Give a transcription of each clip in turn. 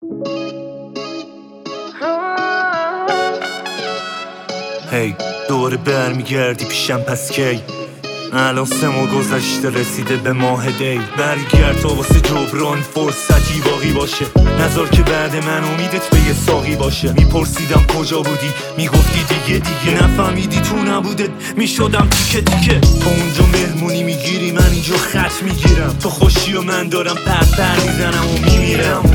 هی دوباره برمیگردی پیشم پس کی؟ الان 3 ماه گذشته رسیده به ماه دی. برگرد تا واسه جبران فرصتی باقی باشه، نذار که بعد من امیدت به یه ساقی باشه. میپرسیدم کجا بودی، میگفتی دیگه نفهمیدی تو نبودت میشدم تیکه تیکه. تو اونجا مهمونی میگیری من اینجا خط میگیرم، تو خوشی و من دارم پر میزنم و میمیرم.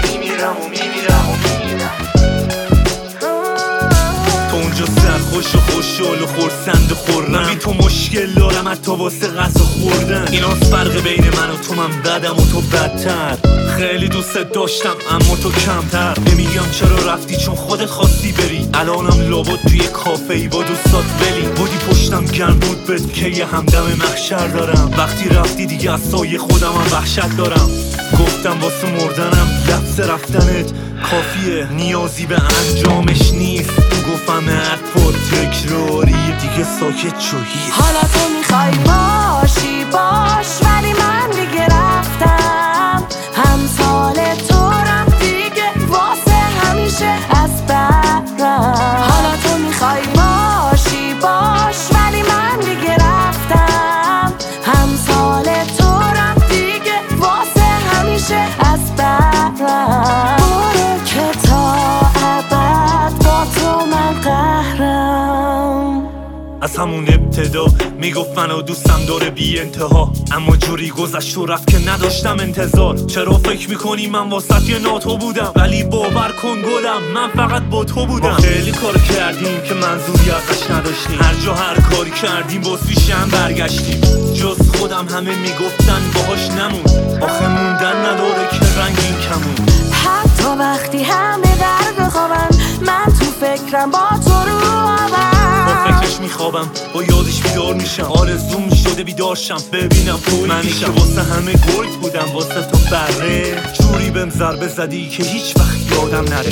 اونجا سرخوش و خوشحال و خورسند و خورم، بی تو مشکل دارم حتی واسه غذا خوردن. ایناست فرق بین من و تو، من بدم و تو بدتر. خیلی دوست داشتم اما تو کمتر. نمیگم چرا رفتی چون خودت خواستی بری، الانم لابد توی کافه ای با دوستات ولی بودی پشتم گرم بود بد که یه همدم محشر دارم. وقتی رفتی دیگه از سایه خودم هم وحشت دارم. گفتم واسه مردنم لفظ رفتنت کافیه، نیازی به انجامش نیست. گفتم حرفا تکراریه دیگه ساکت شو هیچ. حالا تو میخوای باشی باش ولی من دیگه رفتم. همسال تو رم دیگه واسه همیشه از برم. حالا تو میخوای باشی باش ولی من دیگه رفتم. همسال تو رم دیگه واسه همیشه از برم. برو که تا ابد با تو من قهرم. از همون ابتدا میگفت منو دوستم داره بی انتها، اما جوری گذشت و رفت که نداشتم انتظار. چرا فکر میکنی من واسط یه ناتو بودم؟ ولی باور کن گلم من فقط با تو بودم. خیلی کار کردیم که منظوری ازش نداشتیم، هر جا هر کاری کردیم باز پیشم برگشتیم. جز خودم همه میگفتن باهاش نمون، آخه موندن نداره که رنگین کمون. حتی وقتی همه در بخوابن من تو فکرم با تو رو با فکرش میخوابم، با یادش بیدار میشم. آرزوم شده بیدارشم ببینم توی منی که واسه همه گرگ بودم واسه تو بره. جوری بهم ضربه زدی که هیچ وقت یادم نره.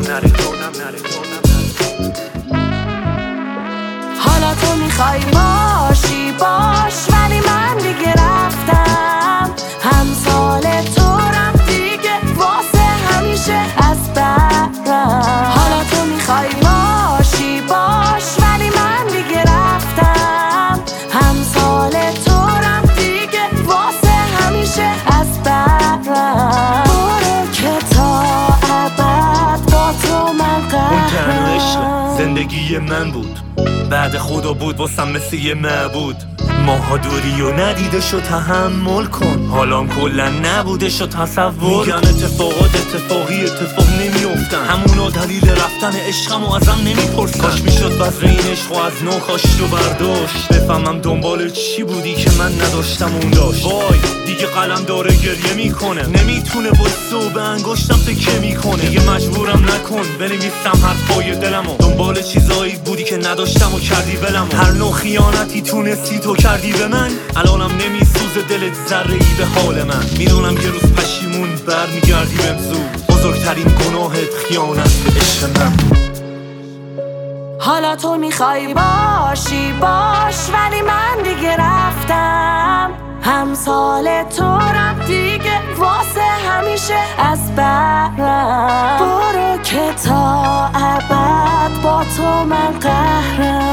حالا تو میخوای باشی باش ولی من دیگه رفتم. همسال تو رم دیگه واسه همیشه از برم. حالا تو میخوای باشی باش ولی من دیگه رفتم. همسال تو رم دیگه واسه همیشه از برم. برو که تا ابد با تو من قهرم. زندگی من بود، بعد خدا بود واسم مثل یه معبود. ماها دوری و ندیده شو تحمل کن، حالام کلا نبوده شو تصور. میگن اتفاقات اتفاق نمیافتن، همونا دلیل رفتن عشقم و ازم نمیپرسن. کاش میشد بذر این عشق و از نو کاشت و برداشت، بفهمم دنبال چی بودی که من نداشتم اون داشت. وای دیگه قلم داره گریه میکنه، نمیتونه واسه و به انگشتم تکه میکنه. دیگه مجبورم نکن بنویسم حرفای دلمو، دنبال چیزایی بودی که نداشتم و کردی ولمو. هر نوع خیانتی تونستی تو کردی به من، الانم نمیسوزه دلت ذره ای به حال من. میدونم یه روز پشیمون برمیگردی بهم زود، بزرگترین گناهت خیانت به عشق من. حالا تو میخوای باشی باش ولی من دیگه رفتم. همسال تو رم دیگه واسه همیشه از برم. برو که تا ابد با تو من قهرم.